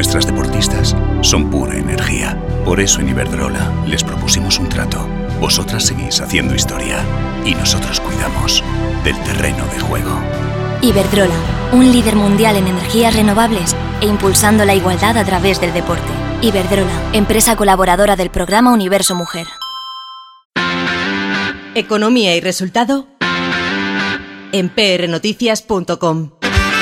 Nuestras deportistas son pura energía. Por eso en Iberdrola les propusimos un trato. Vosotras seguís haciendo historia y nosotros cuidamos del terreno de juego. Iberdrola, un líder mundial en energías renovables e impulsando la igualdad a través del deporte. Iberdrola, empresa colaboradora del programa Universo Mujer. Economía y resultado en prnoticias.com.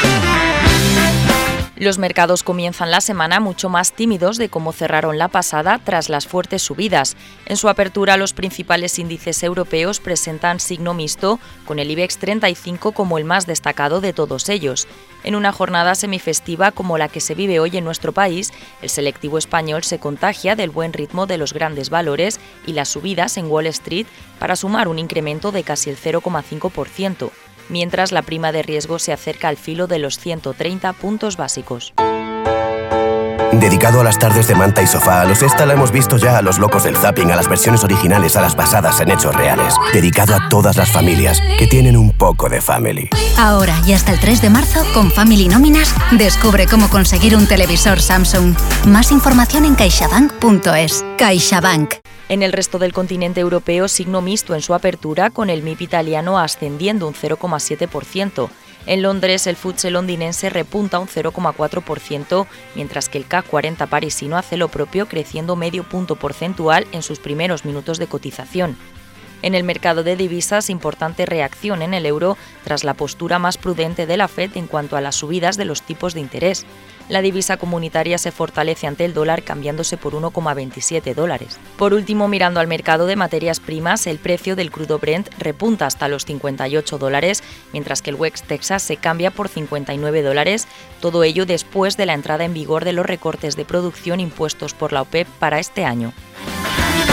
Los mercados comienzan la semana mucho más tímidos de cómo cerraron la pasada tras las fuertes subidas. En su apertura, los principales índices europeos presentan signo mixto, con el IBEX 35 como el más destacado de todos ellos. En una jornada semifestiva como la que se vive hoy en nuestro país, el selectivo español se contagia del buen ritmo de los grandes valores y las subidas en Wall Street para sumar un incremento de casi el 0,5%. Mientras la prima de riesgo se acerca al filo de los 130 puntos básicos. Dedicado a las tardes de manta y sofá, a los esta la hemos visto ya, a los locos del zapping, a las versiones originales, a las basadas en hechos reales. Dedicado a todas las familias que tienen un poco de family. Ahora y hasta el 3 de marzo, con Family Nóminas, descubre cómo conseguir un televisor Samsung. Más información en caixabank.es. CaixaBank. En el resto del continente europeo, signo mixto en su apertura, con el MIP italiano ascendiendo un 0,7%. En Londres, el FTSE londinense repunta un 0,4%, mientras que el CAC 40 parisino hace lo propio, creciendo medio punto porcentual en sus primeros minutos de cotización. En el mercado de divisas, importante reacción en el euro tras la postura más prudente de la Fed en cuanto a las subidas de los tipos de interés. La divisa comunitaria se fortalece ante el dólar, cambiándose por $1,27. Por último, mirando al mercado de materias primas, el precio del crudo Brent repunta hasta los $58, mientras que el West Texas se cambia por $59, todo ello después de la entrada en vigor de los recortes de producción impuestos por la OPEP para este año.